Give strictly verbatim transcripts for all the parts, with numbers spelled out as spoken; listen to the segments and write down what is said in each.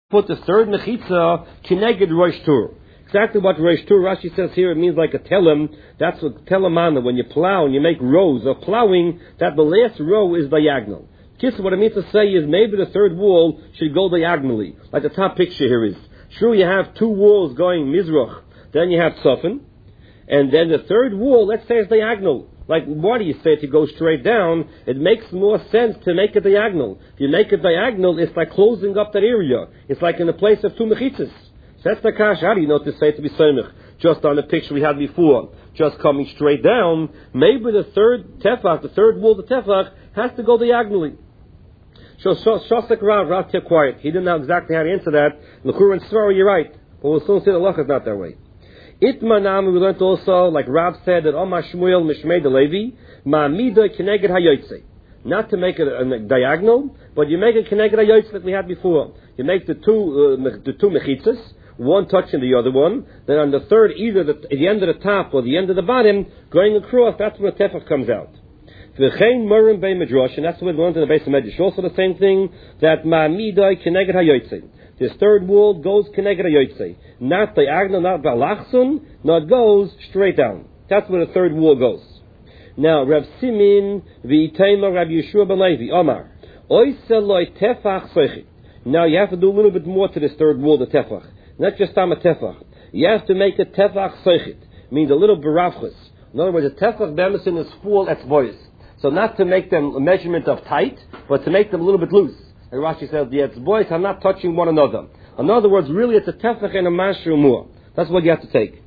put the third mechitza kineged rosh tur. Exactly what rosh tur Rashi says here, it means like a telem. That's what telemana. When you plow and you make rows of plowing, that the last row is diagonal. Kiss, what it means to say is maybe the third wall should go diagonally, like the top picture here is. Sure, you have two walls going mizrach, then you have tzafin, and then the third wall, let's say, is diagonal. Like, why do you say to go straight down? It makes more sense to make it diagonal. If you make it diagonal, it's like closing up that area. It's like in the place of two mechitzas. So that's the kash. How do you know to say to be soimich? Just on the picture we had before, just coming straight down. Maybe the third tefach, the third wall of the tefach, has to go diagonally. So Shosek Rav, Rav kept quiet. He didn't know exactly how to answer that. L'chur and Svara, you're right. But we'll soon see the lacha is not that way. Itmanam, we learned also, like Rav said, that Omar Shmuel Mishmei de Levi, Ma'amida Keneged Hayotze. Not to make it a, a diagonal, but you make it Keneged Hayotze that we had before. You make the two uh, the two mechitzas, one touching the other one, then on the third, either the, the end of the top or the end of the bottom, going across, that's where the tefach comes out. V'chein Murim Bei Midrash, and that's what we learned in the base of Medrash. Also the same thing, that Ma'amida Keneged Hayotze. This third wall goes Keneged Hayotze. Not diagonal, not balachsun, no, it goes straight down. That's where the third wall goes. Now, Rav Simin v'itayma Rav Yeshua ben Levi, Omar, oiseloi tefach soichit. Now you have to do a little bit more to this third wall, the tefach. Not just tam a tefach. You have to make a tefach soichit. Means a little baravchus. In other words, a tefach bemesin is full etzbois. So not to make them a measurement of tight, but to make them a little bit loose. And Rashi says the etzbois are not touching one another. In other words, really it's a tefach and a mashru more. That's what you have to take.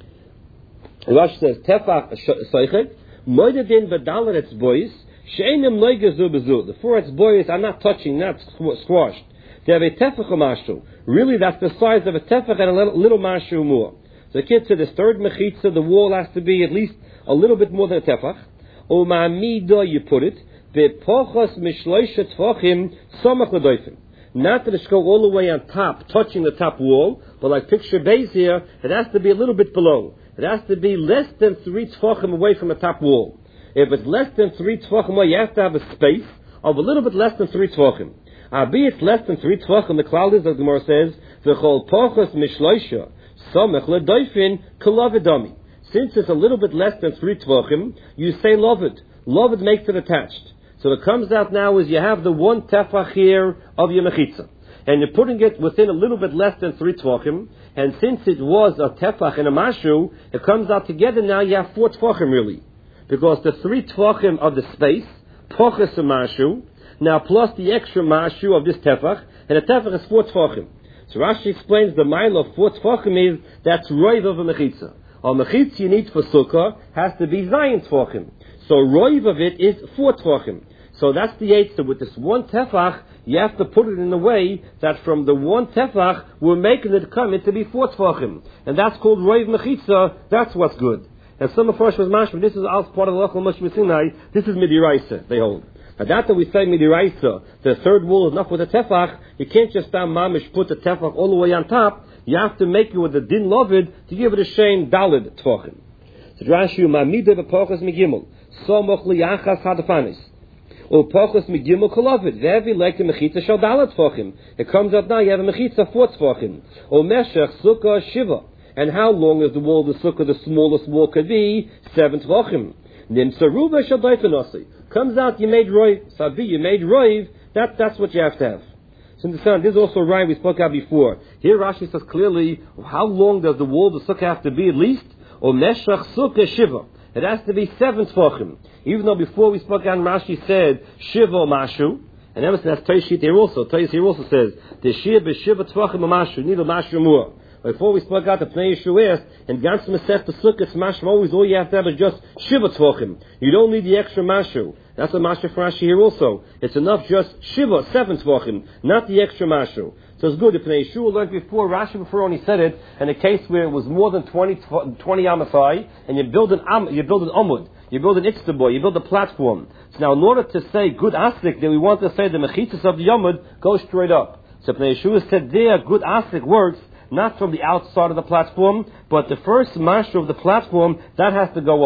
And Rashi says, tefach soichet, moededin v'dalar etzbois, she'enim loigezu bezu. The four etzbois are not touching, not squashed. They have a tefach or mashru. Really that's the size of a tefach and a little, little mashru more. So the kid said this third mechitza, the wall has to be at least a little bit more than a tefach. O ma'amido, you put it, ve'pochos mishloisha tfachim somach l'doifim. Not that it should go all the way on top, touching the top wall, but like picture base here, it has to be a little bit below. It has to be less than three tfachim away from the top wall. If it's less than three tfachim away, you have to have a space of a little bit less than three tfachim. Albeit less than three tfachim, the cloud is, as the Gemara says, v'chol pochos mishloisha somach l'doifin kolavidami. Since it's a little bit less than three tvachim, you say lovid. Lovid makes it attached. So what comes out now is you have the one tefach here of your mechitza. And you're putting it within a little bit less than three tvachim. And since it was a tefach and a mashu, it comes out together now you have four tvachim really. Because the three tvachim of the space, pochas a mashu, now plus the extra mashu of this tefach, and the tefach is four tvachim. So Rashi explains the mile of four tvachim is, that's roiv of a mechitza. A mechitz you need for sukkah has to be zayin tvachim. So roiv of it is four tvachim. So that's the eight. So with this one tefach, you have to put it in a way that from the one tefach, we're making it come into be four tvachim. And that's called roiv mechitza. That's what's good. And some of us was mashma. This is also part of the local mashma Sinai. This is midiraisa, they hold. Now that we say midiraisa, the third wall is enough with the tefach, you can't just down mamish put the tefach all the way on top. You have to make it with the din lovid to give it a shame dalid tvachim. So Rashi ma'amida v'pochas migimel somoch liyachas hadafanis or pochas migimel kolovid ve'evi like the mechitza shal dalid tvachim. It comes up now you have a mechitza four tvachim or meshach sukkah shiva. And how long is the wall of the sukkah? The smallest wall could be seven tvachim. Nimsa ruva shal daifanosi. Comes out you made roiv sabi you made roiv. That that's what you have to have. So understand, this is also right we spoke about before. Here Rashi says clearly, how long does the wall of the sukkah have to be at least? Or meshach sukkah shiva. It has to be seven tvachim. Even though before we spoke on Rashi said shiva mashu, and Emerson has Toshit here also. Toshit here also says the shiva shiva tvachim mashu. Need a mashu more. Before we spoke out the Pnei Yeshuas and Gans Masech the Sukkah Mashma always all you have to have is just shiva tvachim. You don't need the extra mashu. That's a mashu for Rashi here also. It's enough just shiva seven tvachim, not the extra mashu. So it's good. The Pnei Yeshua learned before Rashi before only said it in a case where it was more than twenty twenty amasai and you build an am, you build an amud, you build an itztaboy, you build a platform. So now in order to say good asik, that we want to say the mechitzas of the amud go straight up. So Pnei Yeshua said there good asik works. Not from the outside of the platform, but the first mashru of the platform, that has to go up.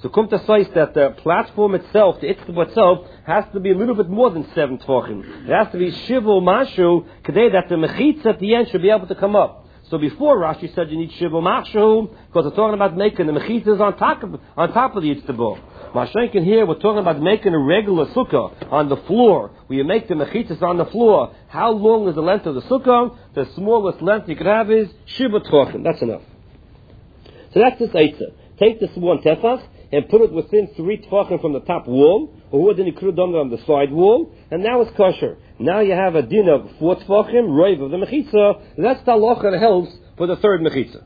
So come to size that the platform itself, the itztaba itself, has to be a little bit more than seven tvachim. It has to be shivu mashu, kadei that the mechitza at the end should be able to come up. So before Rashi said you need shivu mashu, because we're talking about making the mechitzas on top of on top of the itztaba. Mashenkin here, we're talking about making a regular sukkah on the floor, where you make the mechitzas on the floor. How long is the length of the sukkah? The smallest length you could have is shivu tvachim. That's enough. So that's this eitzah. Take this one tefach and put it within three tefachim from the top wall, or then you could have done it on the side wall, and now it's kosher. Now you have a din of four tefachim, roiv of the mechitza. That's the halacha that helps for the third mechitza.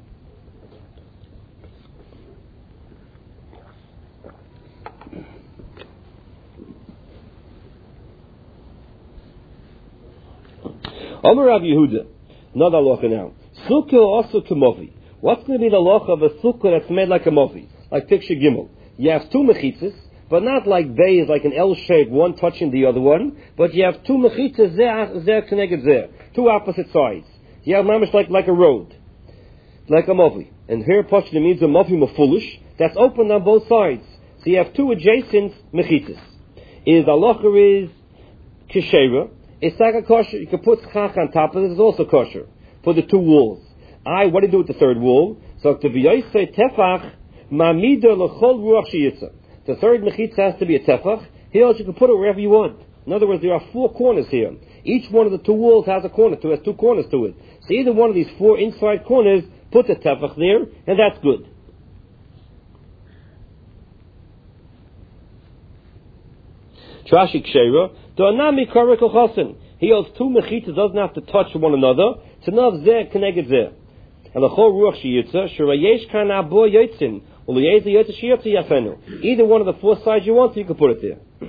Amar Rav Yehuda, another halacha now. Sukkah also kemovi. What's going to be the halacha of a sukkah that's made like a movi? Like picture Gimel. You have two mechitzas, but not like bay is like an L shape, one touching the other one, but you have two mechitzas there connected there, two opposite sides. You have mamish like, like a road, like a movi. And here pashta means a movi mafulish, that's open on both sides. So you have two adjacent mechitzas. Is halacha is keshera, it's like a kosher, you can put chach on top of it, it's also kosher, for the two walls. I, what do you do with the third wall? So to be say tefach, mamida l'chol ruach sheyitza. The third mechitza has to be a tefach. Here you can put it wherever you want. In other words, there are four corners here. Each one of the two walls has a corner to it, has two corners to it. So either one of these four inside corners, put the tefach there, and that's good. Trashi kshera, do'anami karek l'chasen. He holds two mechitzas, doesn't have to touch one another. It's enough zeh connected zeh. And the whole ruach sheyitza, shirayesh kan abo yotzin, uliyez yotzin sheyitza yafenu. Either one of the four sides you want, you can put it there.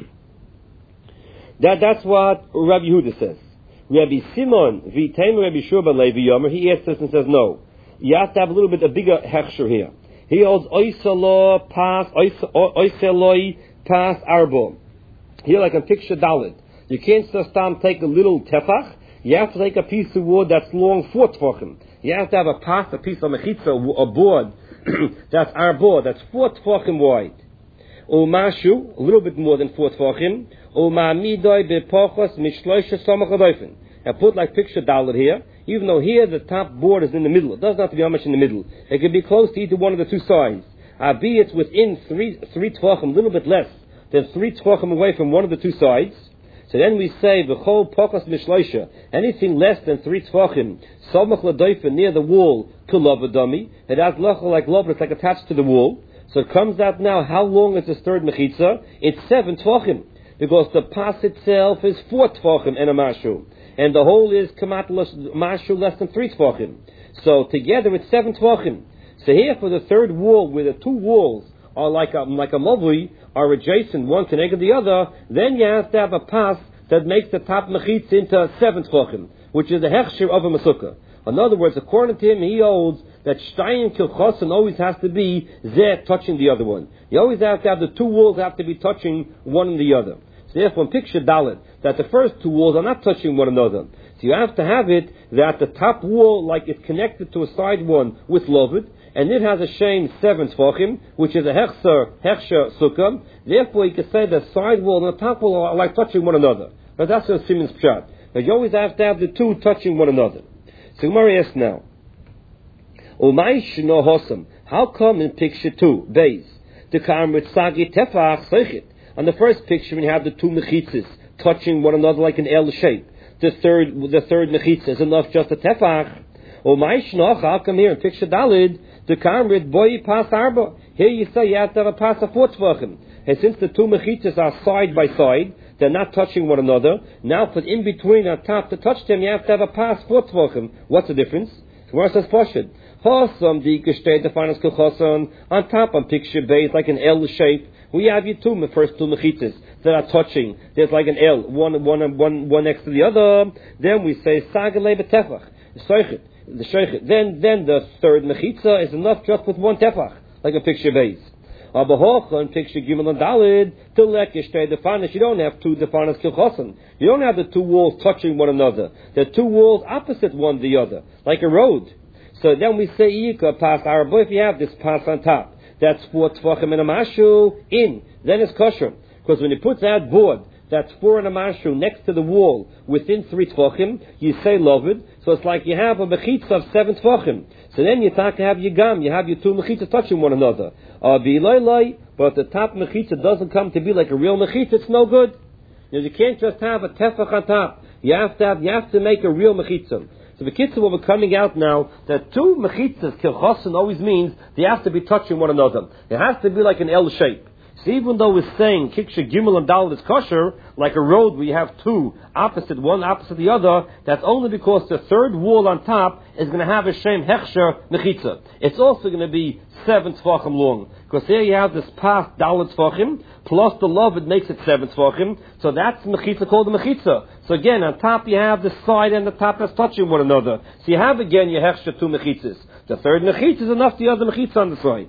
That that's what Rabbi Yehuda says. Rabbi Simon v'teim Rabbi Shua ben Levi Yomer, he answers and says no. You have to have a little bit a bigger hechsher here. He holds oisalo pas oisaloi pas arbo. Here, like a picture Dalit. You can't just um, take a little tefach. You have to take a piece of wood that's long four tefachim. You have to have a pas, a piece of mechitza, a board that's our board, that's four tefachim wide. Umashu, a little bit more than four tefachim. Umamidoi bepochos mishloisha samach adoifen. And put like picture Dalit here. Even though here the top board is in the middle, it doesn't have to be how much in the middle. It can be close to either one of the two sides. Abi, it's within three three tefachim, a little bit less than three tefachim away from one of the two sides. So then we say the whole pokos mishloisha, anything less than three tefachim, samach ladoifen near the wall, kulavadami. It has lachal like love, it's like attached to the wall. So it comes out now. How long is this third mechitza? It's seven tefachim, because the pas itself is four tefachim and a mashu, and the whole is kamat mashu less than three tefachim. So together it's seven tefachim. So here for the third wall, where the two walls are like a like a mavui, are adjacent, one connected the other, then you have to have a pas that makes the top mechitz into seven tefachim, which is the hechsher of a masukah. In other words, according to him, he holds that shtayim kilchosan always has to be zeh touching the other one. You always have to have the two walls have to be touching one and the other. So therefore, picture Dalit, that the first two walls are not touching one another. So you have to have it that the top wall, like it's connected to a side one with lovid, and it has a shame seven tefachim, which is a hechser, hechsher sukkah. Therefore, you can say the side wall and the top wall are like touching one another. But that's a Simon's pshat. But you always have to have the two touching one another. So Gemara asks now, Umay shno hosam. How come in picture two, Beis, the karmit sagi tefach seichit? On the first picture, when you have the two mechitzas touching one another like an L shape, the third, the third mechitza is enough just a tefach. Umay shno, how come here in picture Dalid? The kamrit boy pas arba. Here you say you have to have a pas of four tefachim. And since the two mechitzas are side by side, they're not touching one another. Now, put in between on top to touch them, you have to have a pas four tefachim. What's the difference? Where it says poshid. Hosam the gesteh the finals kilchosan on top on picture base like an L shape. We have you two, the first two mechitzas that are touching. There's like an L, one, one, one, one next to the other. Then we say sagalei betefach, soichet. The sheikh, then then the third mechitza is enough just with one tefach, like a picture base. Abahoch and picture gimel and dalid to lekishtei defanis. You don't have two defanis kilchosan. You don't have the two walls touching one another. The two walls opposite one the other, like a road. So then we say yika pas arabo if you have this pas on top. that's four tefachim and a mashu in, then it's kosher. Because when you put that board that's four and a mashu next to the wall within three tefachim, you say lovid. So it's like you have a mechitza of seven tefachim. So then you talk to have your gam, you have your two mechitzas touching one another. Uh, but the top mechitza doesn't come to be like a real mechitza, it's no good. You, know, you can't just have a tefach on top. You have to have, you have to make a real mechitza. So the kitzur will be coming out now that two mechitzas kilchosin always means they have to be touching one another. It has to be like an L shape. So even though we're saying kiksha gimel and dal is kosher, like a road where you have two opposite, one opposite the other, that's only because the third wall on top is going to have a shem hechsher mechitza. It's also going to be seven tefachim long. Because here you have this past dalet tefachim, plus the love, it makes it seven tefachim. So that's mechitza called the mechitza. So again, on top you have the side and the top that's touching one another. So you have again your hechsher two mechitzas. The third mechitza is enough the other mechitza on the side.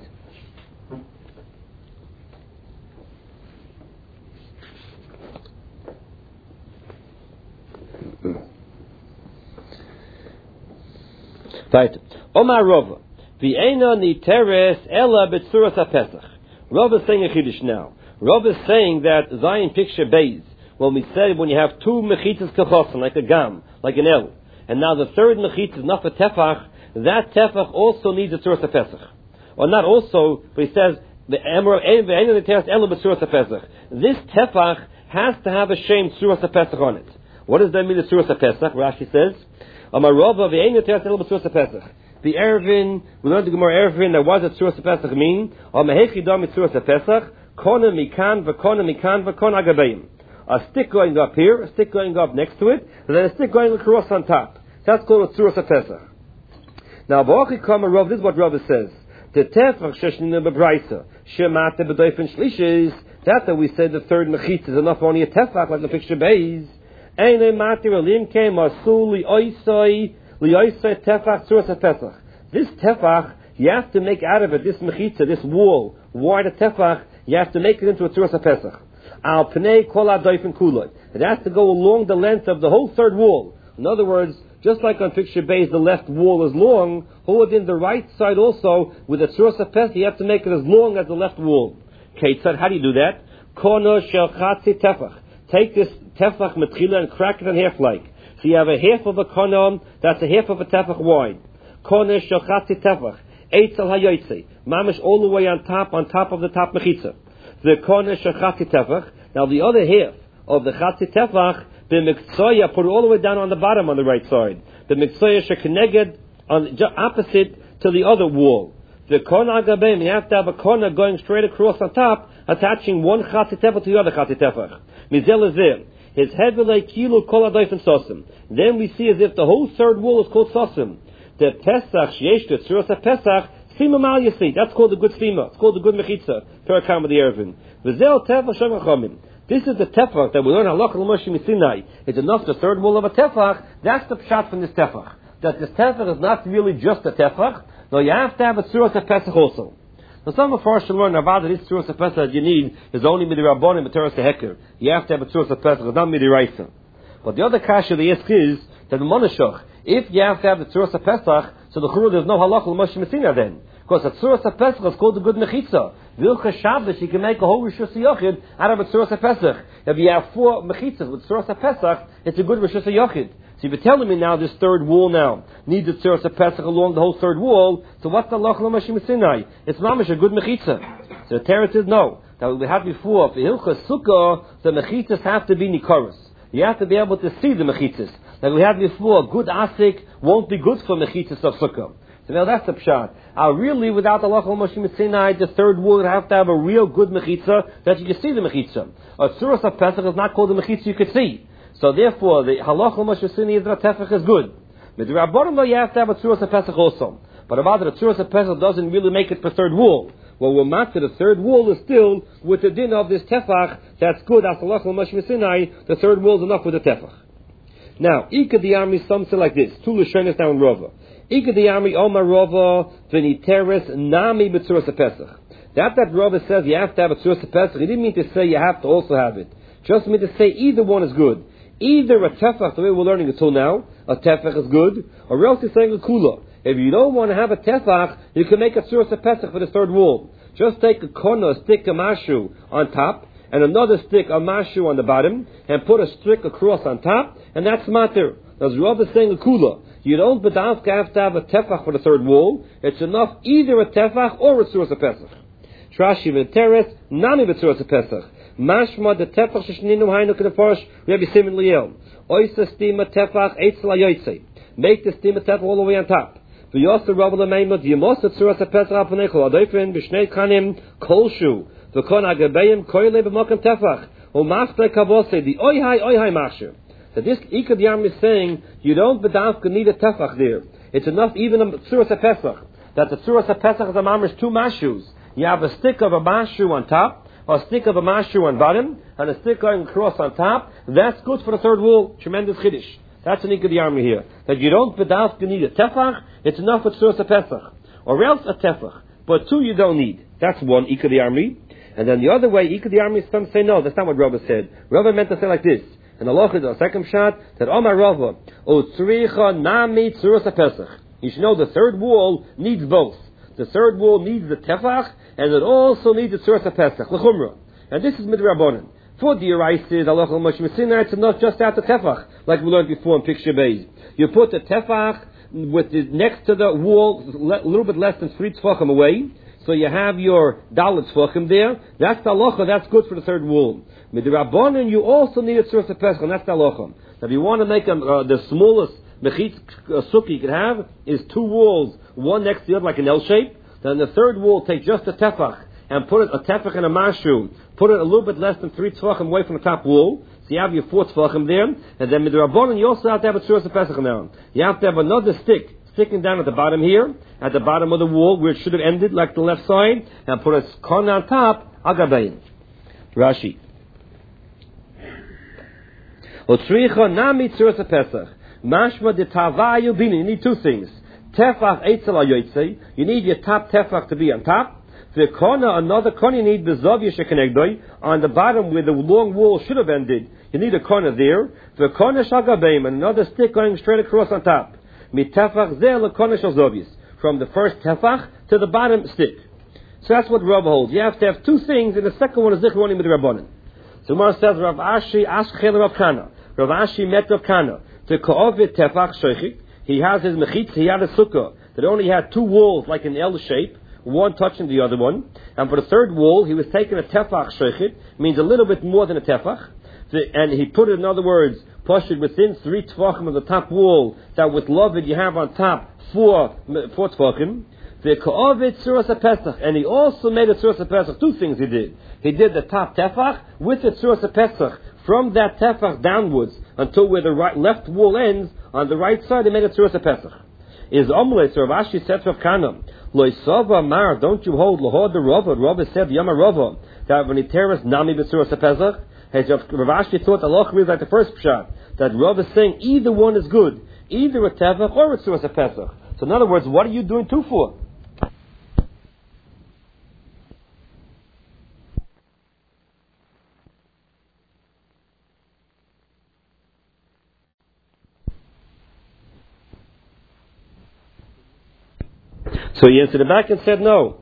Right. Omar Rova. V'eina niteres ela b'tzuras haPesach. Rava is saying a chiddush now. Rava is saying that Zion picture beis, when we say when you have two mechitzas kachosin, like a gam, like an el, and now the third mechitz is not for tefach, that tefach also needs a tzuras haPesach. Or not also, but he says, v'eina niteres ela b'tzuras haPesach. This tefach has to have a shem tzuras haPesach on it. What does that mean, the tzuras haPesach? Rashi says, Amarova v'eina niteres ela b'tzuras haPesach. The Erevin, we learned the Gemara Erevin, that was a Tzuras HaPesach mean? Or Mehechi Dam Tzuras HaPesach, Kona Mikan, V'Kona Mikan, V'Kona Agabayim. A stick going up here, a stick going up next to it, and then a stick going across on top. That's called a Tzuras HaPesach. Now, B'Ochi Kama Rav, this is what Rav says. The Tefach Sheshnina B'Braisa, Shemate B'Doifen Shlishis, that that we said the third Mechitz is enough only a Tefach, like the picture Beis. Eine Mati Relim Ke Masul Li Oisoi, This tefach, you have to make out of it, this mechitza, this wall, wide tefach, you have to make it into a tzuras haPesach. Al pnei kol hadoifen kulot. It has to go along the length of the whole third wall. In other words, just like on picture base, the left wall is long, hold in the right side also, with a tzuras haPesach, you have to make it as long as the left wall. Keitzad, how do you do that? Kono shel chatzi tefach. Take this tefach metchila and crack it in half like. So you have a half of a konom, that's a half of a tefach wide. Konesh shachati tefach, eitzel hayoytze, mamish all the way on top, on top of the top mechitza. The konesh shachati tefach. Now the other half of the chati tefach, the mikzoya, put it all the way down on the bottom on the right side. The mikzoya shekeneged on the opposite to the other wall. The kona agabim, you have to have a kona going straight across on top, attaching one chati tefach to the other chati tefach. Mizel is there. His head will like kilo kol adayfen sosim. Then we see as if the whole third wall is called sosim. The Pesach sheyesh the tzuras haPesach sima mal yasi. That's called the good sima. It's called the good mechitza. Perakam of the Erevin. V'zel tefach shem chachamim. This is the tefach that we learn halacha l'moshe misinai. It's enough the third wall of a tefach. That's the pshat from this tefach. That this tefach is not really just a tefach. No, you have to have a tzuras haPesach also. Now some of us should learn about this tzuras haPesach that you need is only midirabon and teres heker. You have to have a tzuras haPesach, it's not midiraisa. But the other kasha they ask is that the monashach, if you have to have the tzuras haPesach, so the churah there's no halacha l'moshe mitzina then, because the tzuras haPesach is called the good mechitza. Vilcha Shabbos you can make a whole rishus yochid out of a tzuras haPesach. If you have four mechitzas with tzuras haPesach, it's a good rishus yochid. So you're telling me now this third wall now needs a tzuras haPesach along the whole third wall. So what's the halacha l'moshe mitzina? It's mamish a good mechitza. So the Torah says no. That we had before for hilchas sukkah, the mechitzas have to be nikoros. You have to be able to see the mechitzas. Like we had before, good asik won't be good for mechitzas of sukkah. So now that's the pshat. Uh, really, without the halacha l'moshe mitzina, the third wall would have to have a real good mechitza that you can see the mechitza. A tzuras haPesach is not called the mechitza you could see. So therefore, the halacha l'moshe mitzina is that tefach is good. But the rabbanim though you have to have a tzuras haPesach also. But about the tzuras haPesach doesn't really make it for third wall. Well, we're matter the third wall is still with the din of this tefach. That's good. As halacha l'moshe mitzina, the third wall is enough with the tefach. Now, Ika the army, some say like this. Two Lashonis down Rova. Ika the army, Omar Rova, V'niteres nami b'tzuras haPesach. That that Rava says you have to have a tzuras haPesach, he didn't mean to say you have to also have it. Just mean to say either one is good. Either a tefach, the way we're learning until now, a tefach is good, or else he's saying a kula. If you don't want to have a tefach, you can make a tzuras haPesach for the third wall. Just take a corner, a stick of mashu on top, and another stick of mashu on the bottom, and put a stick across on top, and that's matir. As Rav is saying a kula, you don't bedavka have to have a tefach for the third wall. It's enough either a tefach or a tzuras a pesach. Trashi v'teres nami b'tzuras a pesach. Mashma the tefach sheshninu haynu k'nefarish Rabbi Simon Liel. Oysa stima tefach eitz la yoytze. Make the stima tefach all the way on top. V'yosa Rav l'meimot yemos the tzuras a pesach apanechol adoifrin b'shnei kanim kolshu v'kon agabeim koyle b'mokem tefach u'mafte kavose the oyhai oyhai mashir. That this Ikad Yam is saying you don't bedavka need a tefach there. It's enough even a tzuras a pesach. That the tzuras a pesach is a mamish two mashus. You have a stick of a mashu on top, or a stick of a mashu on bottom, and a stick going across on top. That's good for the third wall. Tremendous chiddush. That's an Ikad Yam here. That you don't bedavka need a tefach. It's enough for tzuras a pesach, or else a tefach. But two you don't need. That's one Ikad Yam. And then the other way Ikad Yam, some say no. That's not what Rava said. Rava meant to say like this. And Allah is the second shot that Omar Rava O Tzricha Nami Tzuras Pesach. You should know the third wall needs both. The third wall needs the tefach, and it also needs the Tzuras Pesach, L'chumra. And this is Midrabanan. For the Yeraisis, Allah Moshe Messina, it's not just out the tefach, like we learned before in Picture Beis. You put the tefach with the, next to the wall, a little bit less than three tefachim away. So you have your dalet tefachim there. That's the halacha. That's good for the third wall. Midrabanan, you also need a tzuras pesach, and that's the halacha. Now, if you want to make a, uh, the smallest mechitz uh, sukkah you can have is two walls, one next to the other, like an L shape. Then the third wall, take just a tefach and put it a tefach and a mashu. Put it a little bit less than three tefachim away from the top wall. So you have your four tefachim there, and then midrabanan, you also have to have a tzuras pesach now. You have to have another stick sticking down at the bottom here, at the bottom of the wall where it should have ended, like the left side, and put a corner on top, agabayin. Rashi. Otzricha nami tzuras pesach. Mashma de tavayu bini. You need two things. Tefach eitzel ayoytze. You need your top tefach to be on top. The corner, another corner you need bezavya shekenegdoi. On the bottom where the long wall should have ended, you need a corner there. The corner shagabayim, and another stick going straight across on top. Mitefach zeh lekona shel zovius. From the first tefach to the bottom stick. So that's what Rav holds. You have to have two things, and the second one is zichron with Rabbanan. So Gemara says Rav Ashi asked Rav Kana. Rav Ashi met Rav Kana to ko'ovet tefach sheichik. He has his mechitz. He had a sukkah that only had two walls like an L shape, one touching the other one. And for the third wall, he was taking a tefach sheichik, means a little bit more than a tefach. And he put it, in other words, pushed it within three tefachim of the top wall. That with loved you have on top four four tefachim. The ko'ovet tzuras pesach, and he also made a tzuras pesach. Two things he did. He did the top tefach with the tzuras pesach. From that tefach downwards until where the right, left wall ends, on the right side, he made a tzuras pesach. Is omelette, so Rav Ashi said to Rav Kana, Loisava Mar, don't you hold Lahod the Rava? Rava said, Yama Rava, that when he tears Nami b'tzuras pesach, as Rav Ashi thought the loch is like the first pshat, that Rava is saying either one is good, either a tefach or a tzuras pesach. So in other words, what are you doing two for? So he answered back and said no.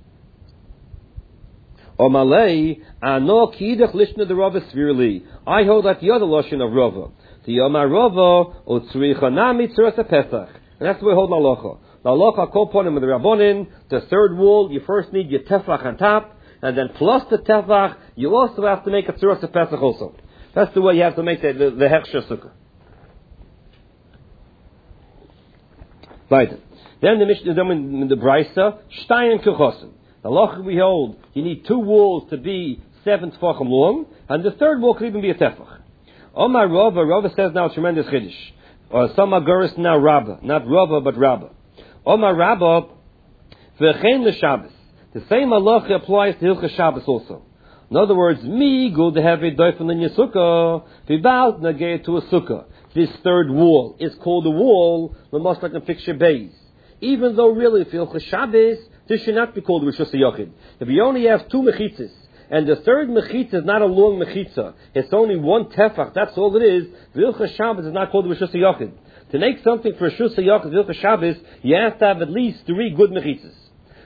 Omalei ano kidach lishna the Rava svirli. I hold that the other lashon of Rava. The Yomar Rava utzricha nami tzuras pesach. And that's the way I hold halacha. The halacha kol ponim with the Rabbonin. The third wall, you first need your tefach on top, and then plus the tefach, you also have to make a tzuras pesach also. That's the way you have to make the the, the hechsher sukkah. Right. Then the Mishnah, then in the Brisa, Shtayim Kechosim. The halacha we hold, you need two walls to be seven tefachim long, and the third wall could even be a tefach. Omar Rava, Rava says now a tremendous chiddush. Or some Aguris now Rabba, not Rava but Rabba. Omar Rabba, v'chein l'Shabbos. The same halacha applies to Hilchas Shabbos also. In other words, mi good heavy doifel in your sukkah, v'bal nageh to a sukkah. This third wall is called a wall, l'mos like a fixture base. Even though really, if Hilchas Shabbos, this should not be called Rishus HaYochid. If you only have two mechitzas, and the third mechitza is not a long mechitza, it's only one tefach, that's all it is, Hilchas Shabbos is not called Rishus HaYochid. To make something for Rishus HaYochid, Hilchas Shabbos, you have to have at least three good mechitzas.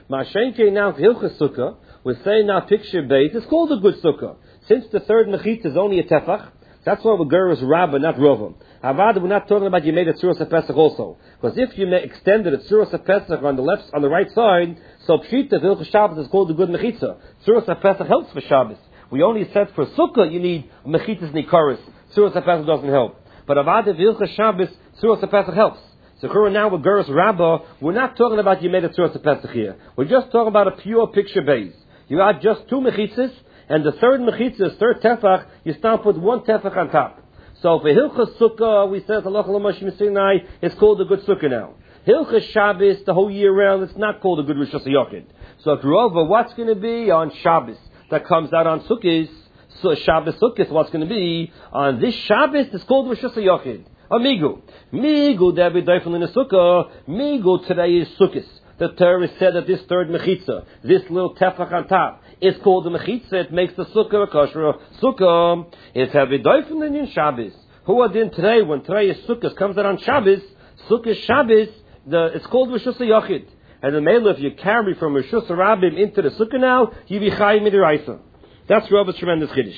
Mashenke now Hilchas Sukkah, we're saying now picture base, it's called a good Sukkah. Since the third Mechitza is only a Tefach, that's why we're Ger is Rabbah, not Rovim. Avada, we're not talking about you made a Tzuras HaPesach also. Because if you extended a Tzuras HaPesach on the left, on the right side, so Pshita, Hilchas Shabbos is called a good Mechitza. Tzuras HaPesach helps for Shabbos. We only said for Sukkah you need Mechitzas Nikaris. Tzuras HaPesach doesn't help. But Avada, Hilchas Shabbos, Tzuras HaPesach helps. So currently now with Geras Rabbah, we're not talking about you made a Tzuras HaPesach here. We're just talking about a pure picture base. You add just two mechitzas, and the third mechitzas, third tefach, you start with one tefach on top. So for Hilchas Sukkah, we said Halach L'Mashim Sinai, it's called a good Sukkah now. Hilchas Shabbos, the whole year round, it's not called a good Rosh Hashanah. So if Rova, what's going to be on Shabbos that comes out on Sukkot? So Shabbos Sukkot, what's going to be on this Shabbos? It's called Rosh Hashanah. Amigu. Migu, there be doifel in the Sukkah. Migu, today is Sukkot. The Torah said that this third mechitza, this little tefach on top, is called the mechitza. It makes the Sukkah a kosher Sukkah. It's heavy doifel in Shabbos. Who are then today, when today is Sukkot, comes out on Shabbos, Sukkah Shabbos, the, it's called Rosh Hashanah. And the Mela, if you carry from Rosh Hashanah into the Sukkah now, you be chayim midiraisa. That's Rabbi's tremendous chiddush.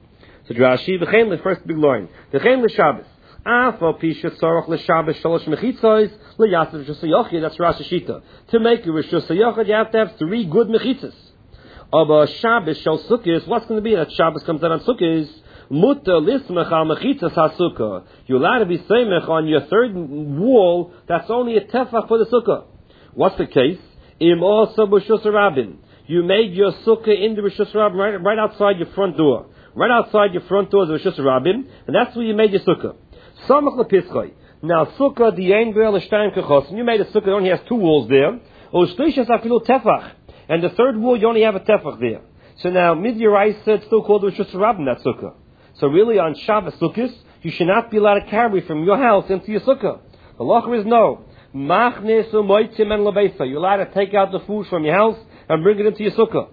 So Rashi, v'chein the first big line, v'chein l'Shabbos. Afal pisha tzarach l'Shabbos shalosh mechitzos l'yasef Rosh Hashanah. That's Rashi Shita. To make a Rosh Hashanah, you have to have three good mechitzos. Aber Shabbos shal Sukkos, what's going to be that Shabbos comes out on Sukkos? Muta lismech al mechitzos ha-Sukkah. You're allowed to be seimech on your third wall. That's only a tefach for the Sukkah. What's the case? Im also b'Rosh Hashanah. You made your Sukkah in the Rosh Hashanah right, right outside your front door. Right outside your front door is Rosh Hashanah, and that's where you made your Sukkah. Samach lepischoi. Now Sukkah the ein vel l'shtayim kechos. And you made a Sukkah that only has two walls there. U'shlish afilu tefach. And the third wall you only have a tefach there. So now Midyaraisa it's still called Rosh Hashanah that Sukkah. So really on Shabbos Sukkos you should not be allowed to carry from your house into your Sukkah. The law is no. Machnes u'moitzim en lebeisa. You're allowed to take out the food from your house and bring it into your Sukkah.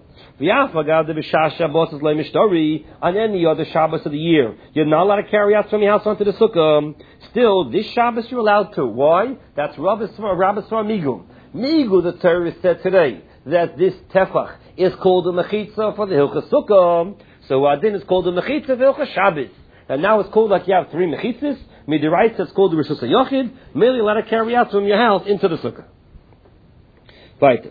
On any other Shabbos of the year, you're not allowed to carry out from your house onto the Sukkah. Still, this Shabbos you're allowed to. Why? That's Rabbis for Migu. Migu, the Torah said today, that this Tefach is called a Mechitza for the Hilchas Sukkah. So Adin is called a Mechitza for Hilchas Shabbos. And now it's called like you have three Mechitzas. Midiraisa it's called the Rosh Hashanah. Merely allowed to carry out from your house into the Sukkah. Right.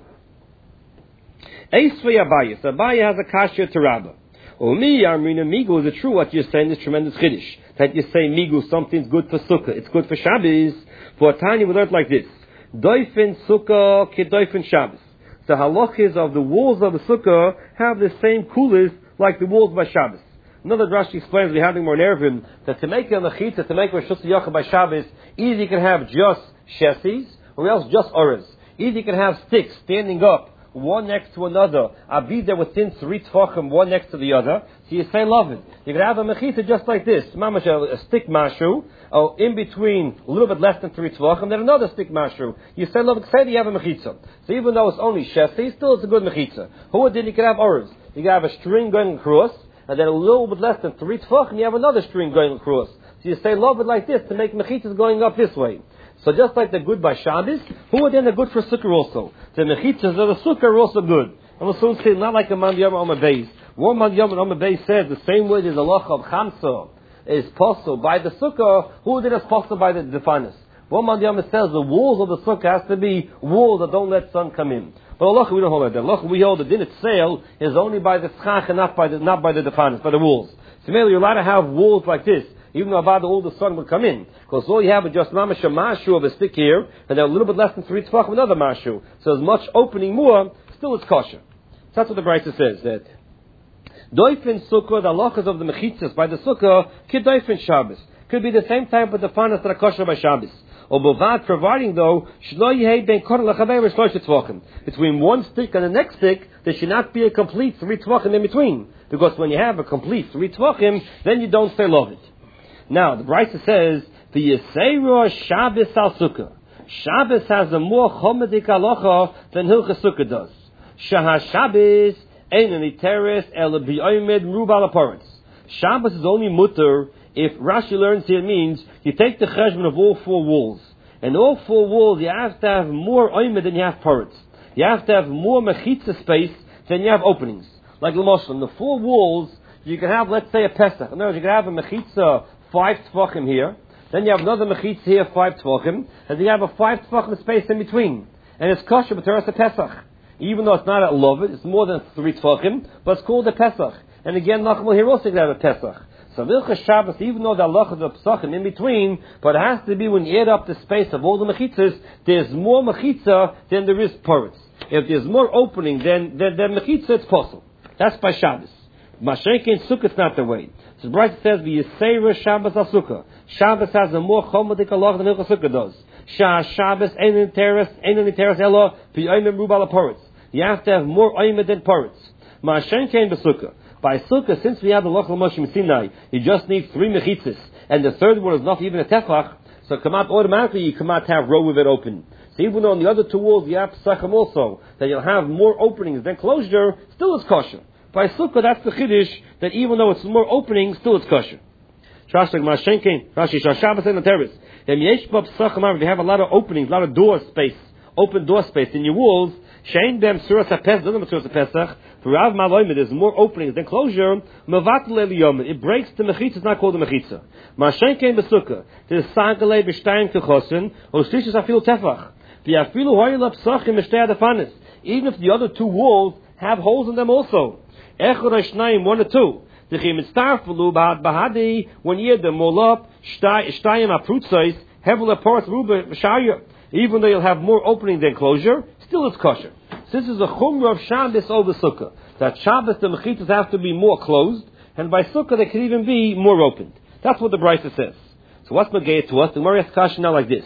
Eisvei Abayis. Abayis has a kasha to Rabbah. Umi Armina Migu, is it true what you're saying is tremendous chiddush? That you say Migu, something's good for Sukkah, it's good for Shabbos. For Tanya we learned like this. Doifin Sukkah ke Doifin Shabbos. The halachas of the walls of the Sukkah have the same coolers like the walls by Shabbos. Another Rashi explains, we're having more nervim, that to make a mechitza, to make a Rosh Hashanah by Shabbos, either you can have just shesis, or else just oras. Either you can have sticks standing up, one next to another. I'll be there within three tvachim, one next to the other. So you say, love it. You can have a mechitza just like this. Mamash, a, a stick mashu, or in between, a little bit less than three tvachim, then another stick mashu. You say, love it, say you have a mechitza. So even though it's only shesi, still it's a good mechitza. Who did you can have oras? You can have a string going across, and then a little bit less than three tvachim, you have another string going across. So you say, love it like this, to make mechitzas going up this way. So just like they're good by Shabbos, who are then they're good for Sukkah also? The mechitzas of the Sukkah are also good. And we'll soon see, not like a Man Yom Omer Beis. One Man Yom Omer Beis says the same way as the Loch of Chamsa is possible by the Sukkah, who did is possible by the Defanis. One Man Yom says the walls of the Sukkah has to be walls that don't let sun come in. But Allah, we don't hold that. Allah, we hold the din itself is only by the Schach and not by the, not by the Defanis, by the walls. So maybe you're allowed to have walls like this, even though about all the sun would come in. Because all you have is just mamash a mashu of a stick here, and then a little bit less than three tefach of another mashu. So as much opening more, still it's kosher. So that's what the Brisa says, that doifin sukkah, the halachas of the mechitzas by the sukkah, kid doifin Shabbos. Could be the same type of the fanas that are kosher by Shabbos. Or bovad, providing though, between one stick and the next stick, there should not be a complete three tvachim in between. Because when you have a complete three tvachim, then you don't say love it. Now, the Brisa says, the Yisera Shabbos al Sukkah. Shabbos has a more chomedik halacha than Hilchas Sukkah does. Shah Shabbos ein aniteres el b'yomed mrubal aparetz. Shabbos is only mutter if Rashi learns here means you take the cheshbon of all four walls. And all four walls you have to have more oimed than you have parrots. You have to have more mechitza space than you have openings. Like L'moshel, in the four walls, you can have, let's say, a Pesach. In other words, you can have a mechitza five tefachim here, then you have another mechitza here, five tefachim, and then you have a five tefachim space in between. And it's kosher, but there's a Pesach. Even though it's not a Lovid, it's more than three tefachim, but it's called a Pesach. And again, Nachmal here also can have a Pesach. So Vilchas Shabbos, even though the Allah is a Pesachim in between, but it has to be when you add up the space of all the mechitzas, there's more mechitza than there is poritz. If there's more opening than than, than mechitza, it's possible. That's by Shabbos. Mashenke in Sukkah, it's not the way. So the Brisa says, "V'yiseira Shabbos al Sukkah." Shabbos has a more chomodik Allah than Hilchas Sukkah does. Shah Shabbos ein in teres, ein in teres elo v'yoyim rubal poritz. You have to have more oyim than poritz. Mashenke in Sukkah. By Sukkah, since we have the Loch L'Moshe Sinai, you just need three mechitzas, and the third one is not even a tefach. So come out automatically, you come out to have row with it open. So even though on the other two walls you have Pesachim also, that you'll have more openings than closure, still it's kosher. By Sukkah, that's the chiddush, that even though it's more openings, still it's kosher. Rashi Shabbos and the Teres. If you have a lot of openings, a lot of door space, open door space in your walls, Shein dem suras HaPesach, doesn't have suras HaPesach, for Rav Maloyim, there's more openings than closure, Mevatel Eliyom, it breaks the mechitza, it's not called the mechitza. Mashen came Besukkah, there's Sagalei B'shtayim Kechosin, or Shlishis Afilu Tefach, V'yafilu Hoyel Psachim Mishtei Adafanis, even if the other two walls have holes in them also. Echad HaShnayim, one or two. D'chim Mitztarfulu B'had Bahadi, when you had them all up, Shtayim Aprutzais, Hevel Aporat Ruba B'shayah, even though you'll have more opening than closure, still it's kosher. So this is a chumrah of Shabbos over Sukkah. That Shabbos the mechitzas have to be more closed, and by Sukkah they can even be more opened. That's what the Brisa says. So what's Magayah to us? The Gemara asks now like this.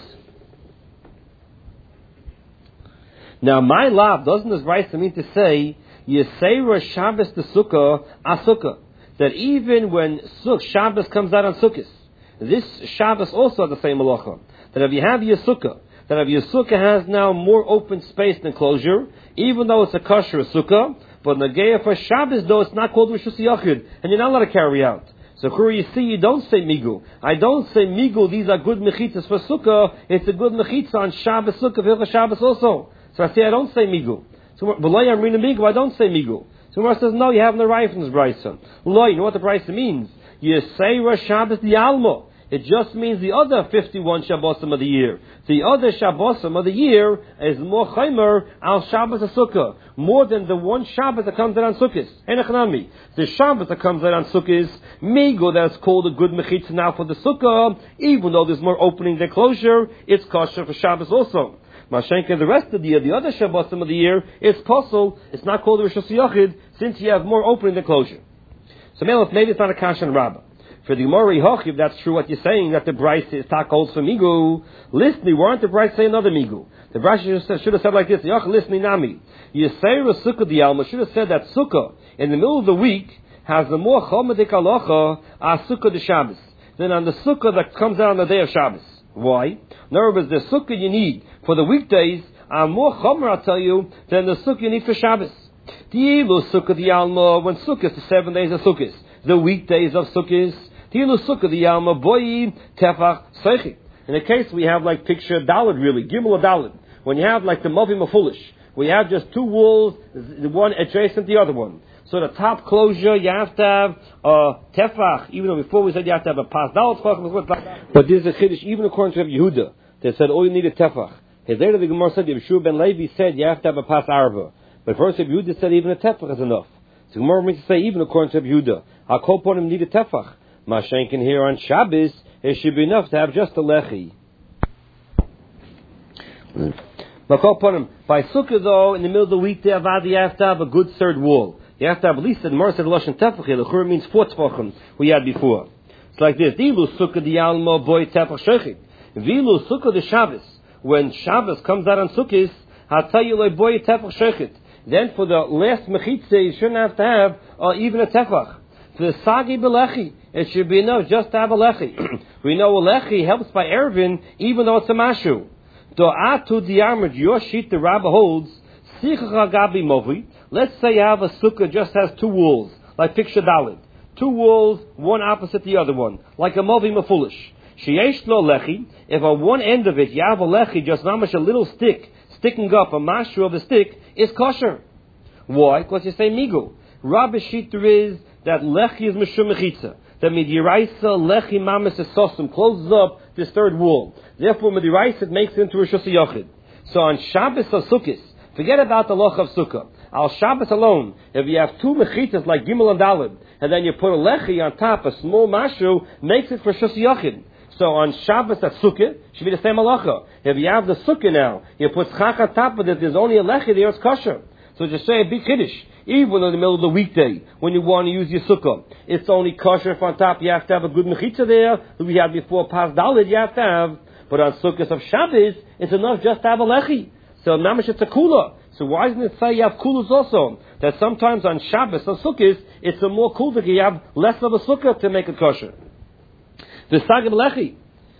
Now my love, doesn't this Brisa mean to say, Yisera Shabbos the Sukkah Asukah? That even when Sukkah, Shabbos comes out on Sukkot, this Shabbos also has the same halacha. That if you have your Sukkah, that if your Sukkah has now more open space than closure, even though it's a kosher Sukkah, but Nagaya for Shabbos though it's not called Rishus Yachid, and you're not allowed to carry out. So here you see, you don't say Migu. I don't say Migu, these are good mechitzas for Sukkah, it's a good mechitza on Shabbos Sukkah, Hilchas Shabbos also. So I say I don't say Migu. So V'lo Yamrina Migu, I don't say Migu. So Gemara says, no, you have the right from this Brisa. Lo, you know what the Brisa means? You say Rosh Shabbos the Alma. It just means the other fifty-one Shabbosim of the year. The other Shabbosim of the year is more chaymer al Shabbos Sukkah, more than the one Shabbos that comes out on Sukkot. Enechanami. The Shabbos that comes out on Sukkot, Migo, that's called a good mechitza now for the Sukkah, even though there's more opening than closure, it's kosher for Shabbos also. Mashenka, the rest of the year, the other Shabbosim of the year, it's possible, it's not called Rishus Yachid, since you have more opening than closure. So maybe it's not a Kasha and Rabbah. For the Gemara Hoch, if that's true what you're saying, that the Brisa is tak holds for Migu, listen, why aren't the Brisa say another Migu? The Brisa should have said like this, Yoch listen nami. Yisera Sukkah the Alma should have said that Sukkah, in the middle of the week, has the more chomedik alocha as Sukkah the Shabbos, than on the Sukkah that comes out on the day of Shabbos. Why? In other words, the Sukkah you need for the weekdays are more chomer, I'll tell you, than the Sukkah you need for Shabbos. Di'ilu Sukkah the Alma, when Sukkah is the seven days of Sukkah, the weekdays of Sukkah, Di'ilu Sukkah the Alma, boyi tefach seichi. In a case we have like picture Dalet really, Gimel or Dalet. When you have like the Movi Mafulish, we have just two walls, the one adjacent to the other one. So the top closure, you have to have a tefach, even though before we said you have to have a pas dalet. But this is a chiddush, even according to Yehuda, they said, oh, you need a tefach. His later the Gemara said, Yeshua ben Levi said, you have to have a pas arva. But first Yehuda said, even a tefach is enough. So Gemara means to say, even according to Yehuda, I'll call upon him need a tefach. Mashenkin here on Shabbos, it should be enough to have just a lechi. I'll call upon him. By Sukkah though, in the middle of the week, you have to have a good third wall. You have to have at least the Gemara said Lashon Tefach here. The Chur means four tefachim we had before. It's like this: Dilu Sukkah the Alma boy Tefach Shechit. Vilu Sukkah the Shabbos. When Shabbos comes out on Sukkot, I'll tell you like boy Tefach Shechit. Then for the last mechitza, you shouldn't have to have uh, even a tefach. For the sagi belechi, it should be enough just to have a lechi. We know a lechi helps by ervin, even though it's a mashu. Do'atu diamad yoshit the Rabbah holds sichach agabi movi. Let's say you have a sukkah just has two walls, like picture Dalit. Two walls, one opposite the other one, like a movi mafulish. Sheyesh lo lechi, if on one end of it you have a lechi, just not much a little stick, sticking up, a mashru of the stick, is kosher. Why? Because you say migu. Rabbi Shiter is that lechi is mishum mechitza. That midiraisa lechi mamis esosim closes up this third wall. Therefore, midiraisa it makes it into a Rishus Yochid. So on Shabbos or Sukkot, forget about the loch of Sukkah. Al Shabbos alone, if you have two mechitas like Gimel and Daled, and then you put a lechi on top, a small mashu, makes it for Rishus Yochid. So on Shabbos at Sukkah, should be the same halacha. If you have the Sukkah now, you put chach on top of it, there's only a lechi there, it's kosher. So just say a big kiddush. Even in the middle of the weekday, when you want to use your sukkah, it's only kosher if on top you have to have a good mechitza there, that we had before pas dalid you have to have. But on sukkahs of Shabbos, it's enough just to have a lechi. So namish it's a kula. So why doesn't it say you have kulas also? That sometimes on Shabbos or sukkahs, it's a more kul that you have less of a sukkah to make it kosher. The sagim lechi.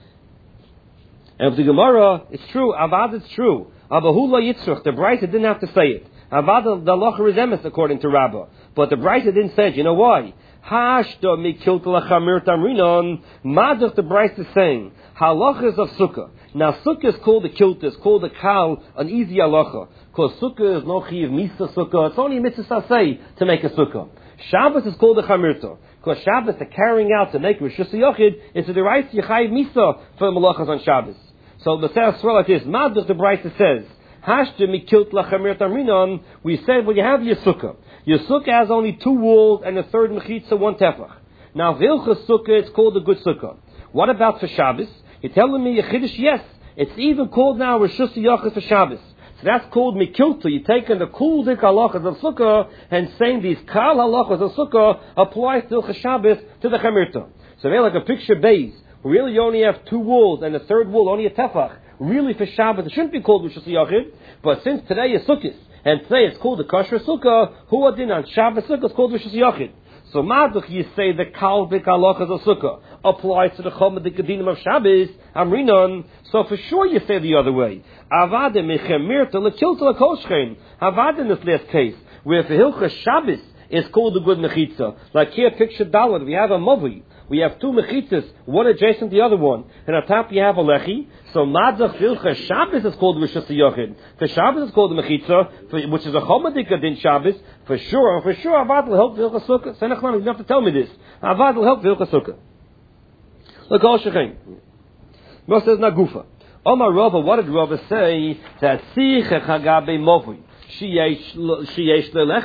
And if the Gemara, it's true, avad it's true. Abahula yitzrach, the Brisa didn't have to say it. Avad the locha is emes according to Rabbah. But the Brisa didn't say it. You know why? Hashda mikilta lachamir tamrinon. Madach the Brisa is saying, halachas of sukkah. Now sukkah is called a kilta, it's called a kal, an easy halacha. Because sukkah is no chiv misa sukkah. It's only a mitzvah say to make a sukkah. Shabbos is called a chamirta. Because Shabbos, the carrying out to make a Rishus Yochid, is a deraisa yichayiv misa for malachas on Shabbos. So the Sarah like this, Madach the Brisa says, Hashda mikilt lachamir tamrinon. We said when you have your sukkah, your sukkah has only two walls and a third mechitza, one tefach. Now vilchas sukkah, it's called a good sukkah. What about for Shabbos? You're telling me a chiddush? Yes, it's even called now Rishus Yochid for Shabbos. So that's called mikilta. You're taking the kul dik halachas of sukkah and saying these kal halachas of sukkah apply to the Shabbos to the chamirta. So they're like a picture base. Really, you only have two walls and the third wall only a tefach. Really, for Shabbos, it shouldn't be called Rishus Yochid. But since today is Sukkot, and today it's called the Kosher Sukkah, who are din on Shabbos Sukkah is called Rishus Yochid. So Maduch, you say the Kal Dik Halachas of Sukkah applies to the Chomad Dik Adinim of Shabbos, Amrinon. So for sure you say the other way. Avade Mechemirta Lekilta Lekoshchein. Avade in this last case, where for Hilchas Shabbos is called the good mechitza. Like here, picture Dalad, we have a Movi. We have two mechitzas, one adjacent to the other one, and on top you have a lechi. So Madzach Vilcha Shabbos is called Rishus Yochid. For Shabbos is called the mechitza, which is a chomadika din Shabbos. For sure, for sure, Avad will help Vilcha Sukkah. Senachman, you don't have to tell me this. Avad will help Vilcha Sukkah. Look, all shechem. Moshe says Nagufa. Omar Rava, what did Rava say? That Sich Chagabe Movi. She yesh lelech.